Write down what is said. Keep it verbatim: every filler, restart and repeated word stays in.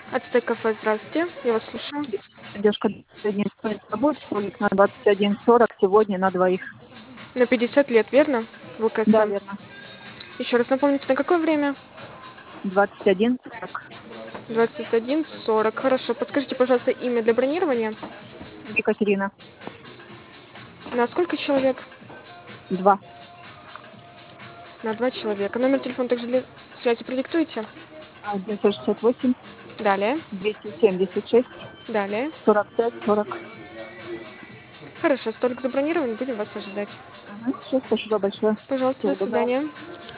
Ацтек кафе, здравствуйте, я вас слушаю. Девушка, сегодня будет столик на двадцать один сорок сегодня на двоих. На пятьдесят лет, верно? Да, ВКСМ. верно. Еще раз напомните, на какое время? двадцать один сорок. двадцать один сорок. Хорошо. Подскажите, пожалуйста, имя для бронирования. Екатерина. На сколько человек? Два. На два человека. Номер телефона также для связи продиктуете? девятьсот шестьдесят восемь Далее. двести семьдесят шесть Далее. сорок пять сорок. Хорошо, столик забронирован, будем вас ожидать. Ага, все, спасибо большое. Пожалуйста, до Всего доброго. свидания.